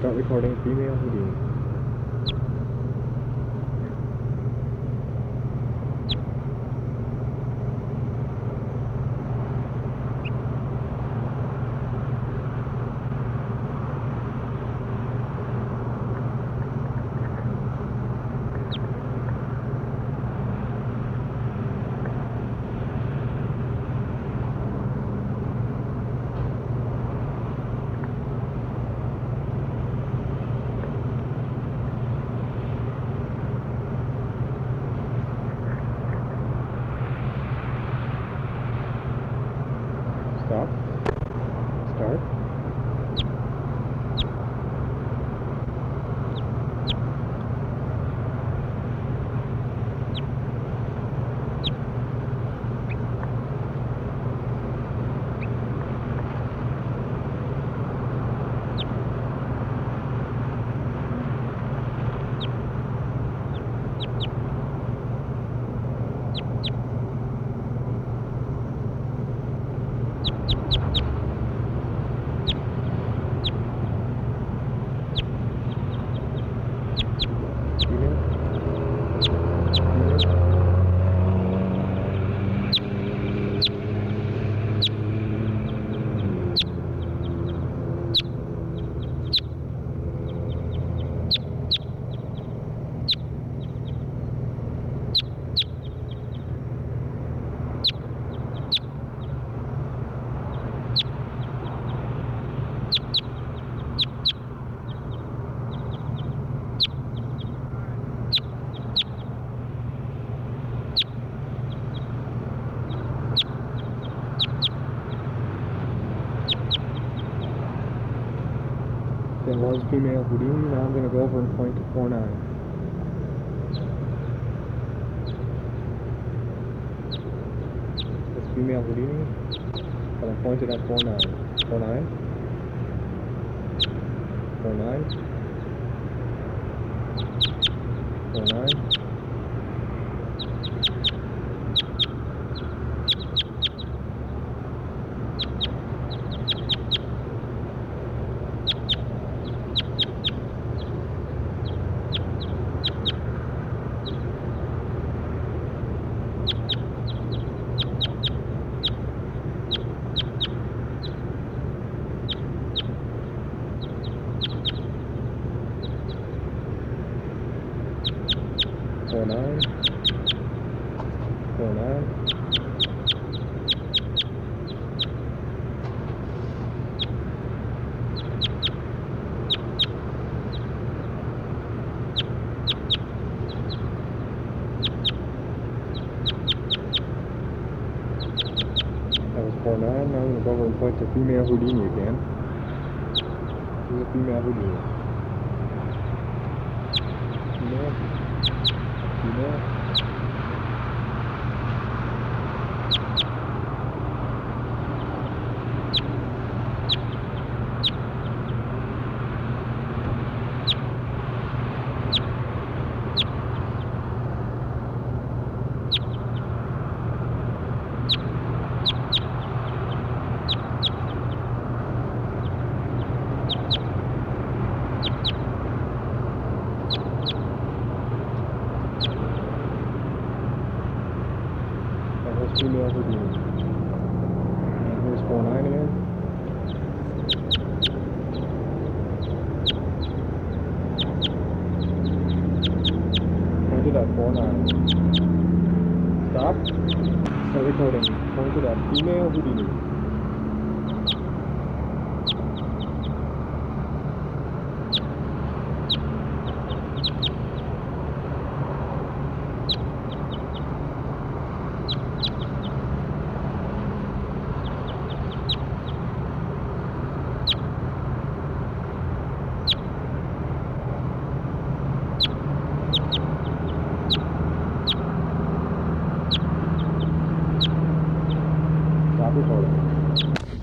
Start recording female Houdini. Stop. Start. That was female Houdini. Now I'm going to go over and point to 4-9. That's female Houdini. But I pointed at 4-9. 4-9. 4-9. 4-9. Four nine. 4-9. That was 4-9. Now I'm going to go over and point to female Houdini again. This is a female Houdini. Female. Female. Female Houdini. And here's 4-9 again. Pointed at 4-9. Stop. Start recording. Pointed at female Houdini.